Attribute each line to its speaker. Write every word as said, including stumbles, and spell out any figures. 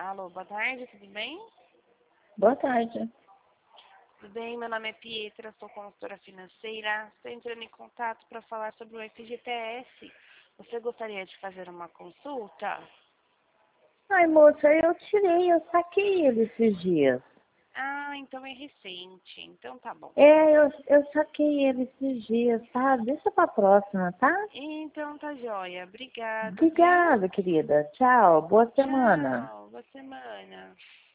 Speaker 1: Alô, boa tarde, tudo bem?
Speaker 2: Boa tarde.
Speaker 1: Tudo bem, meu nome é Pietra, sou consultora financeira. Estou entrando em contato para falar sobre o F G T S. Você gostaria de fazer uma consulta?
Speaker 2: Ai, moça, eu tirei, eu saquei ele esses dias.
Speaker 1: Ah, então é recente. Então tá bom.
Speaker 2: É, eu, eu saquei ele esses dias, tá? Deixa pra próxima, tá?
Speaker 1: Então tá joia. Obrigada, viu?
Speaker 2: Obrigada, querida. Tchau, boa semana.
Speaker 1: Tchau, boa semana.